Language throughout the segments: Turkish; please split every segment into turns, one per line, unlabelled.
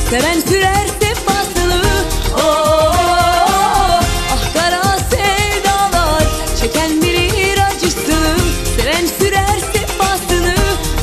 seven sürerse fasılı. Oh, ah kara sevdalar çeken bilir acısını, seven sürerse fasını.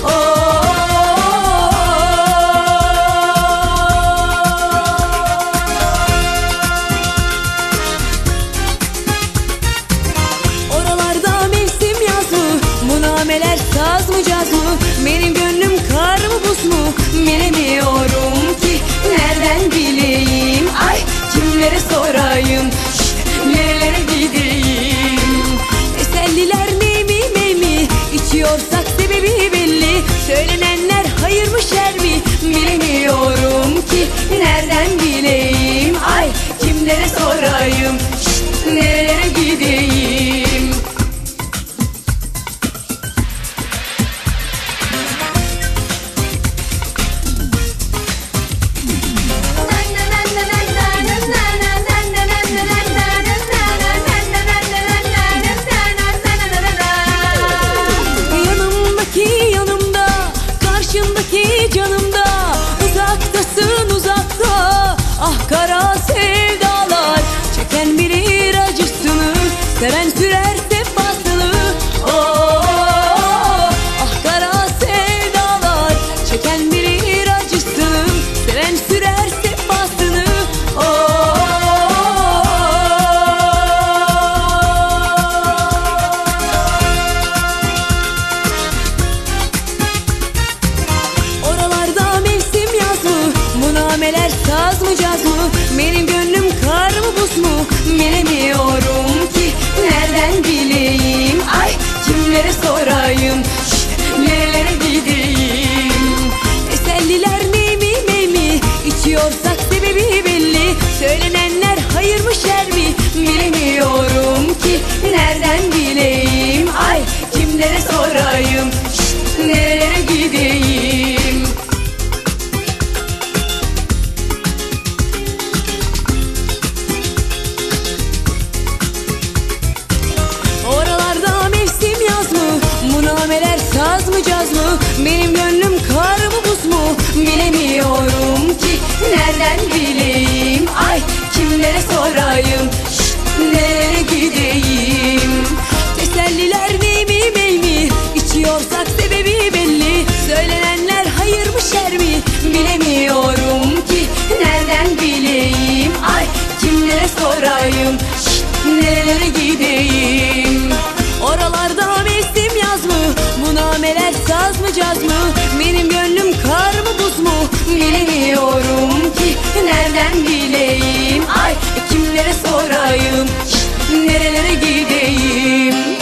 Oralarda mevsim yaz mı, munameler saz mı caz mı, benim gönlüm kar mı buz mu bilemiyorum ki, nereden bileyim, ay kimlere sorayım, nerelere gideyim. Teselliler ney mi içiyorsak sebebi belli, söylenenler hayır mı şer mi bilemiyorum ki, nereden bileyim, ay kimlere sorayım, nerelere gideyim. Canımda uzaktasın uzakta, ah kara sevdalar çeken bilir acısını, seven sürerse fasılı. Oh, ah kara sevdalar çeken bilir acısını, seven sürerse fasını. Munameler saz mı caz mı, benim gönlüm kar mı buz mu bilemiyorum ki, nereden bileyim, ay kimlere sorayım, nerelere gideyim. Teselliler ney mi içiyorsak sebebi belli, söylenenler hayır mı şer mi bilemiyorum ki, nereden bileyim, ay kimlere sorayım, nerelere gideyim. Munameler saz mı caz mı, benim gönlüm kar mı buz mu bilemiyorum ki, nereden bileyim, ay kimlere sorayım, nereye gideyim. Teselliler ney mi içiyorsak sebebi belli, söylenenler hayır mı şer mi bilemiyorum ki, nereden bileyim, ay kimlere sorayım, nerelere gideyim. Oralarda mevsim yaz mı, munameler saz mı caz mı, benim gönlüm kar mı buz mu bilemiyorum ki, nereden bileyim, ay kimlere sorayım, nerelere gideyim.